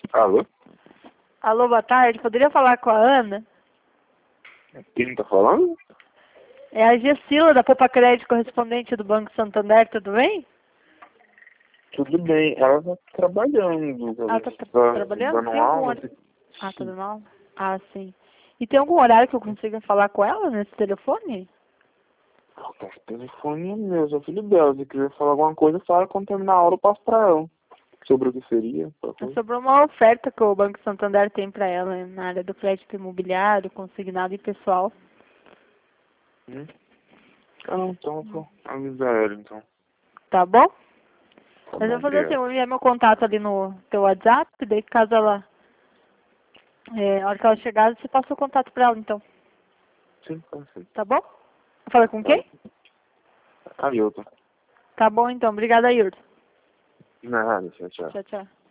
Alô? Alô, boa tarde. Poderia falar com a Ana? Quem tá falando? É a Gessila, da Poupa Crédito, correspondente do Banco Santander, tudo bem? Tudo bem, ela tá trabalhando. Ela tá trabalhando? Dando Tem algum aula. horário? Ah, tá dando aula? Ah, sim. E tem algum horário que eu consiga falar com ela nesse telefone? O telefone é meu, sou filho dela. Se quiser falar alguma coisa, fala quando terminar a aula, eu passo pra ela. Sobre o que seria? É sobre uma oferta que o Banco Santander tem para ela na área do crédito imobiliário, consignado e pessoal. Ah, não, então eu vou avisar ela, então. Tá bom? Tá Mas bom, eu vou fazer assim, eu obrigado. vou enviar meu contato ali no teu WhatsApp, daí caso ela, a hora que ela chegar, você passa o contato para ela, então. Sim, perfeito. Tá bom? Fala com Tá. quem? Ailton. Tá bom, então. Obrigada, Yuri. Nada, tchau, tchau. Tchau, tchau.